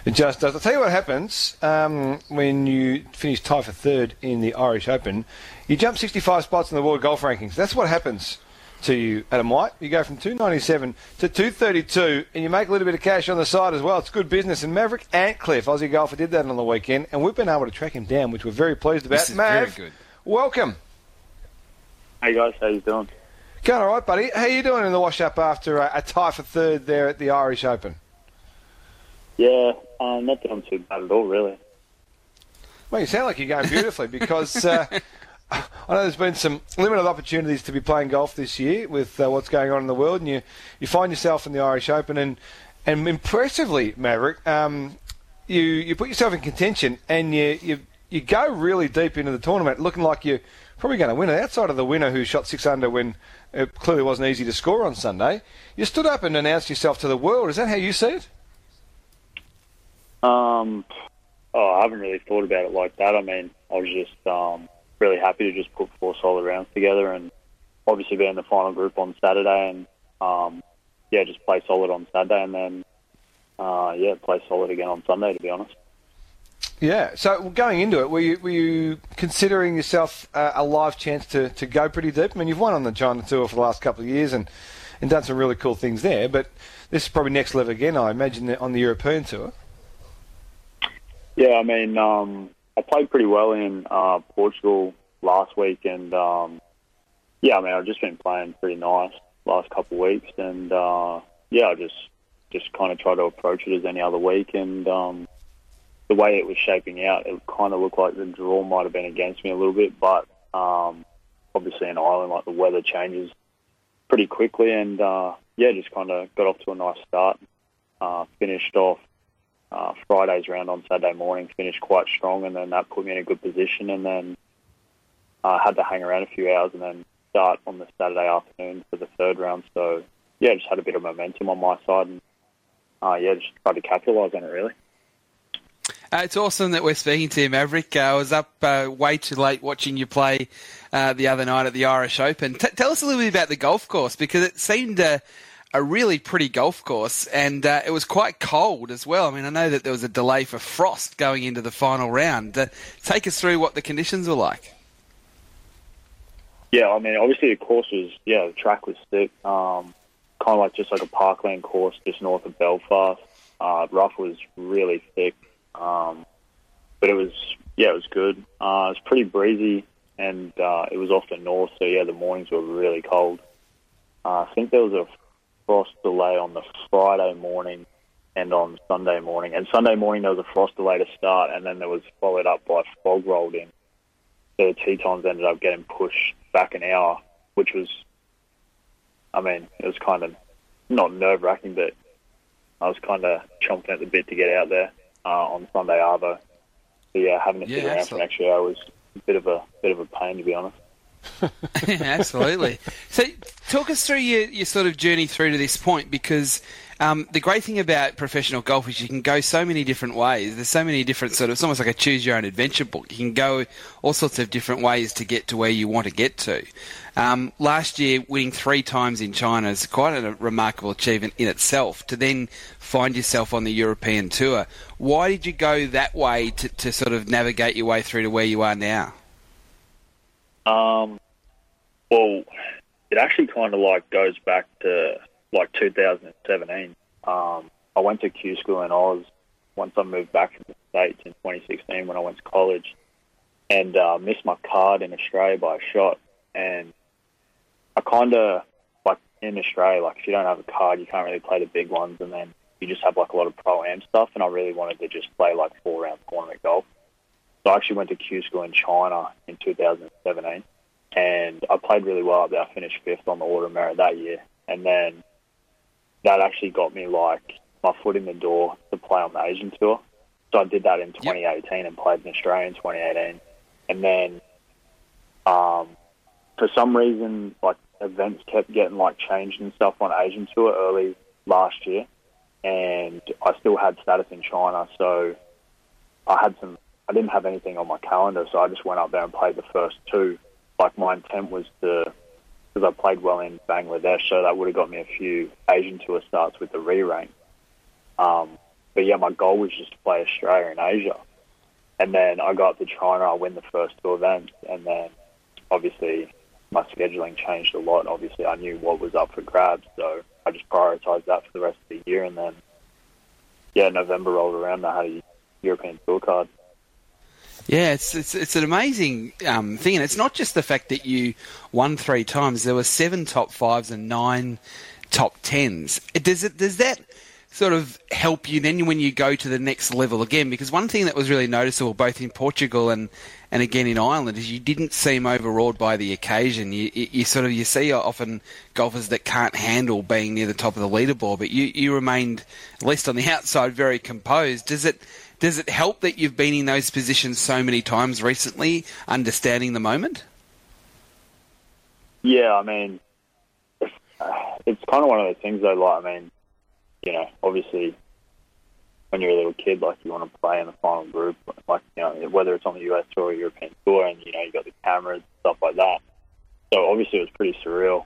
It just does. I'll tell you what happens when you finish tied for third in the Irish Open. You jump 65 spots in the world golf rankings. That's what happens to you, Adam White. You go from 297 to 232, and you make a little bit of cash on the side as well. It's good business. And Maverick Antcliffe, Aussie golfer, did that on the weekend, and we've been able to track him down, which we're very pleased about. This is Mav, very good. Welcome. Hey guys, how you doing? Going all right, buddy. How you doing in the wash-up after a tie for third there at the Irish Open? Yeah, not doing too bad at all, really. Well, you sound like you're going beautifully because I know there's been some limited opportunities to be playing golf this year with what's going on in the world, and you find yourself in the Irish Open, and impressively, Maverick, you put yourself in contention, and you go really deep into the tournament, looking like you're probably going to win it. Outside of the winner who shot 6 under when it clearly wasn't easy to score on Sunday, you stood up and announced yourself to the world. Is that how you see it? I haven't really thought about it like that. I mean, I was just really happy to just put 4 solid rounds together and obviously be in the final group on Saturday and, just play solid on Saturday and then, play solid again on Sunday, to be honest. Yeah, so going into it, were you considering yourself a live chance to go pretty deep? I mean, you've won on the China Tour for the last couple of years and done some really cool things there, but this is probably next level again, I imagine, on the European Tour. Yeah, I mean, I played pretty well in Portugal last week, and I've just been playing pretty nice last couple of weeks, and I just kind of try to approach it as any other week, and the way it was shaping out, it kind of looked like the draw might have been against me a little bit, but obviously in Ireland, like the weather changes pretty quickly, and just kind of got off to a nice start, finished off Friday's round on Saturday morning, finished quite strong, and then that put me in a good position, and then had to hang around a few hours and then start on the Saturday afternoon for the third round. So, just had a bit of momentum on my side, and just tried to capitalise on it, really. It's awesome that we're speaking to you, Maverick. I was up way too late watching you play the other night at the Irish Open. Tell us a little bit about the golf course, because it seemed a really pretty golf course, and it was quite cold as well. I mean, I know that there was a delay for frost going into the final round. Take us through what the conditions were like. Yeah, I mean, obviously the course was, the track was thick, kind of like just like a parkland course just north of Belfast. Rough was really thick, but it was good. It was pretty breezy, and it was off the north, so the mornings were really cold. I think there was a frost delay on the Friday morning and on Sunday morning. And Sunday morning there was a frost delay to start, and then there was followed up by fog rolled in. So the tee times ended up getting pushed back an hour, which was, it was kind of not nerve-wracking, but I was kind of chomping at the bit to get out there on Sunday arvo. So having to sit around for an extra hour was a bit of a pain, to be honest. Absolutely. So talk us through your sort of journey through to this point, because the great thing about professional golf is you can go so many different ways. There's so many different it's almost like a choose your own adventure book. You can go all sorts of different ways to get to where you want to get to. Last year, winning 3 times in China is quite a remarkable achievement in itself, to then find yourself on the European Tour. Why did you go that way to sort of navigate your way through to where you are now? Well, it actually kind of like goes back to like 2017. I went to Q school in Oz once I moved back from the States in 2016 when I went to college, and missed my card in Australia by a shot. And I kind of, like in Australia, like if you don't have a card, you can't really play the big ones, and then you just have like a lot of pro-am stuff, and I really wanted to just play like 4-round tournament golf. So I actually went to Q school in China in 2017, and I played really well up there. I finished 5th on the Order of Merit that year, and then that actually got me like my foot in the door to play on the Asian Tour. So I did that in 2018 and played in Australia in 2018, and then for some reason like events kept getting like changed and stuff on Asian Tour early last year, and I still had status in China, so I didn't have anything on my calendar, so I just went up there and played the first 2. Like my intent was because I played well in Bangladesh, so that would have got me a few Asian Tour starts with the re-rank. But yeah, my goal was just to play Australia and Asia. And then I got up to China, I win the first 2 events, and then obviously my scheduling changed a lot. Obviously I knew what was up for grabs, so I just prioritised that for the rest of the year. And then, yeah, November rolled around, I had a European Tour card. Yeah, it's an amazing thing, and it's not just the fact that you won 3 times. There were 7 top 5s and 9 top 10s. Does that sort of help you then when you go to the next level again? Because one thing that was really noticeable both in Portugal and again in Ireland is you didn't seem overawed by the occasion. You see often golfers that can't handle being near the top of the leaderboard, but you remained, at least on the outside, very composed. Does it help that you've been in those positions so many times recently, understanding the moment? Yeah, I mean, it's kind of one of those things though, like, I mean, you know, obviously when you're a little kid, like, you want to play in the final group, like, you know, whether it's on the US Tour or European Tour, and, you know, you got the cameras and stuff like that. So obviously it was pretty surreal.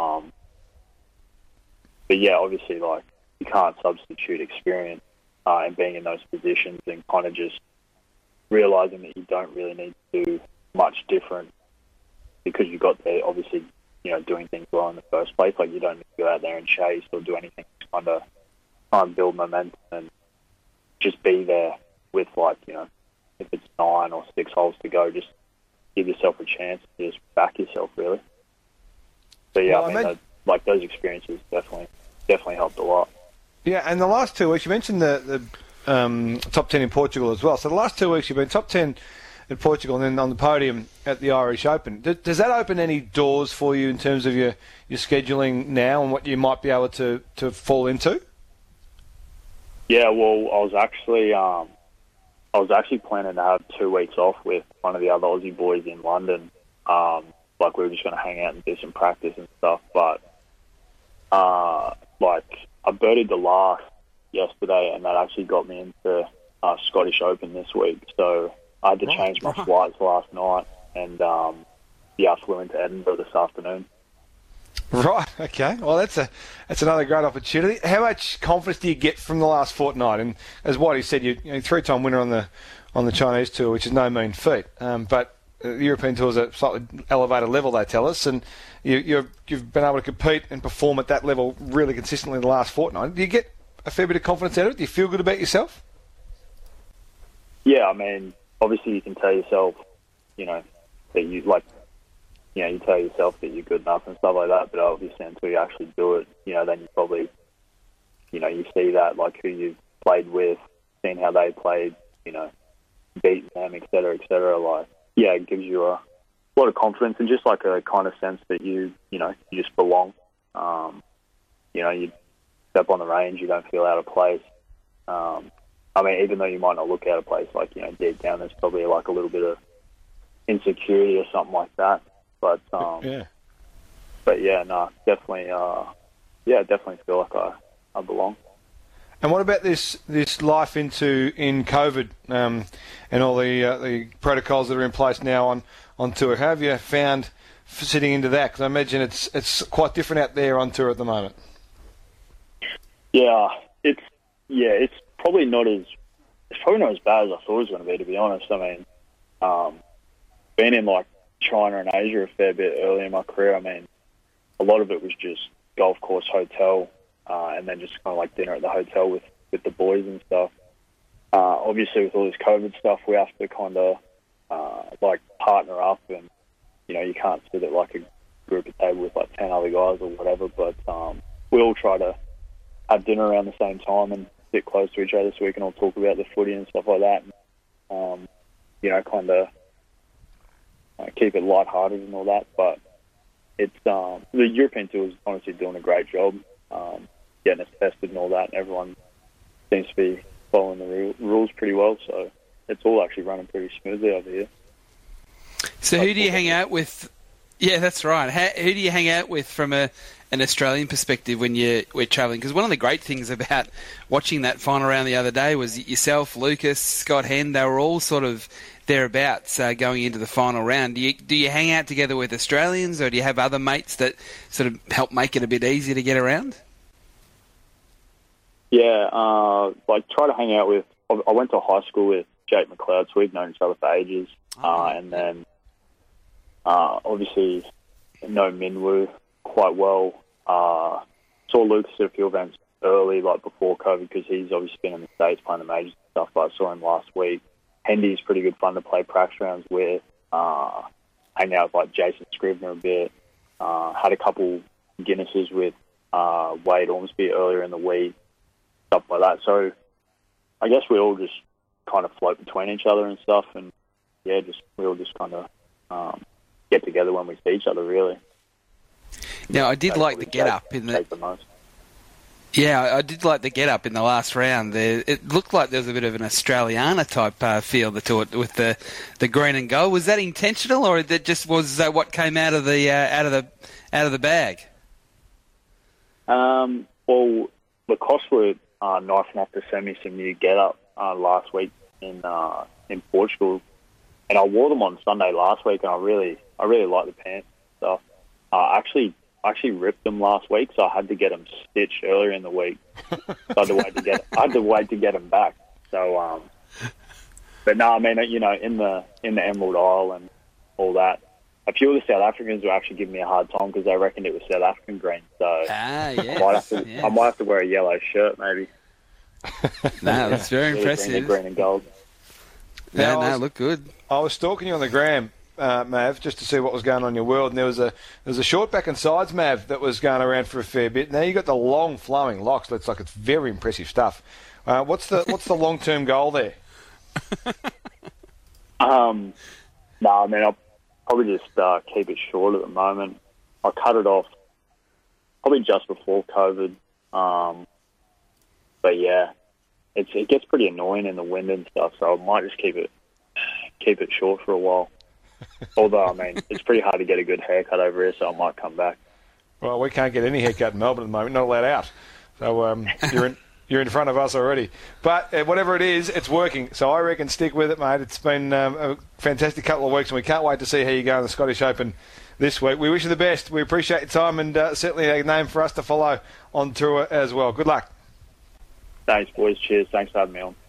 But yeah, obviously, like, you can't substitute experience and being in those positions and kind of just realising that you don't really need to do much different because you got there, obviously, you know, doing things well in the first place. Like, you don't need to go out there and chase or do anything to kind of try and build momentum and just be there with, like, you know, if it's 9 or 6 holes to go, just give yourself a chance to just back yourself, really. So yeah, well, I mean, those experiences definitely helped a lot. Yeah, and the last 2 weeks, you mentioned the top 10 in Portugal as well. So the last 2 weeks you've been top 10 in Portugal and then on the podium at the Irish Open. Does that open any doors for you in terms of your scheduling now and what you might be able to fall into? Yeah, well, I was actually planning to have 2 weeks off with one of the other Aussie boys in London. Like, we were just going to hang out and do some practice and stuff. But, like, I birdied the last yesterday, and that actually got me into Scottish Open this week. So I had to change my flights last night, and I flew into Edinburgh this afternoon. Right. Okay. Well, that's another great opportunity. How much confidence do you get from the last fortnight? And as Whitey said, you're 3-time winner on the Chinese tour, which is no mean feat. But the European Tour is a slightly elevated level, they tell us, and you've been able to compete and perform at that level really consistently in the last fortnight. Do you get a fair bit of confidence out of it? Do you feel good about yourself? Yeah, I mean, obviously you can tell yourself, you know, that you tell yourself that you're good enough and stuff like that, but obviously until you actually do it, you know, then you probably, you know, you see that, like, who you've played with, seeing how they played, you know, beating them, et cetera, like, yeah, it gives you a lot of confidence and just like a kind of sense that you just belong. You know, you step on the range, you don't feel out of place. I mean, even though you might not look out of place, like, you know, deep down there's probably like a little bit of insecurity or something like that. But definitely feel like I belong. And what about this life in COVID and all the protocols that are in place now on tour? How have you found sitting into that? Because I imagine it's quite different out there on tour at the moment. Yeah, it's probably not as bad as I thought it was going to be. To be honest, I mean, being in like China and Asia a fair bit early in my career, I mean, a lot of it was just golf course, hotel, and then just kind of like dinner at the hotel with the boys and stuff. Obviously, with all this COVID stuff, we have to kind of like partner up, and you know, you can't sit at like a group of table with like 10 other guys or whatever. But we all try to have dinner around the same time and sit close to each other so we can all talk about the footy and stuff like that. And, you know, kind of keep it lighthearted and all that. But it's the European Tour is honestly doing a great job getting us tested and all that. And everyone seems to be following the rules pretty well, so it's all actually running pretty smoothly over here. So who do you hang out with? Yeah, that's right. Who do you hang out with from an Australian perspective when we're travelling? Because one of the great things about watching that final round the other day was yourself, Lucas, Scott Henn, they were all sort of thereabouts going into the final round. Do you hang out together with Australians, or do you have other mates that sort of help make it a bit easier to get around? Yeah, like try to hang out with. I went to high school with Jake McLeod, so we've known each other for ages. And then obviously know Minwoo quite well. Saw Lucas at a few events early, like before COVID, because he's obviously been in the States playing the majors and stuff, but I saw him last week. Hendy's pretty good fun to play practice rounds with. Hang out with like Jason Scrivener a bit. Had a couple Guinnesses with Wade Ormsby earlier in the week, stuff like that. So I guess we all just kind of float between each other and stuff, and yeah, we all just kind of get together when we see each other, really. Now, I did like the get-up in the... Yeah, I did like the get-up in the last round there. It looked like there was a bit of an Australiana-type feel to it with the green and gold. Was that intentional, or that just was what came out of the bag? Well, Lacoste were nice enough to send me some new get-up last week in Portugal, and I wore them on Sunday last week, and I really like the pants and stuff. I actually ripped them last week, so I had to get them stitched earlier in the week. So I had to wait to get them back. So, but no, I mean, you know, in the Emerald Isle and all that, a few of the South Africans were actually giving me a hard time because they reckoned it was South African green. So yes. I might have to wear a yellow shirt maybe. No, that's very impressive. Green and gold. No, look good. I was stalking you on the gram, Mav, just to see what was going on in your world, and there was a short back and sides Mav that was going around for a fair bit. Now you got the long flowing locks. Looks like it's very impressive stuff. What's the long term goal there? No, I mean I'll probably just keep it short at the moment. I cut it off probably just before COVID. But yeah, it gets pretty annoying in the wind and stuff, so I might just keep it short for a while. Although, I mean, it's pretty hard to get a good haircut over here, so I might come back. Well, we can't get any haircut in Melbourne at the moment, not allowed out. So you're in front of us already. But whatever it is, it's working. So I reckon stick with it, mate. It's been a fantastic couple of weeks, and we can't wait to see how you go in the Scottish Open this week. We wish you the best. We appreciate your time, and certainly a name for us to follow on tour as well. Good luck. Thanks, boys. Cheers. Thanks for having me on.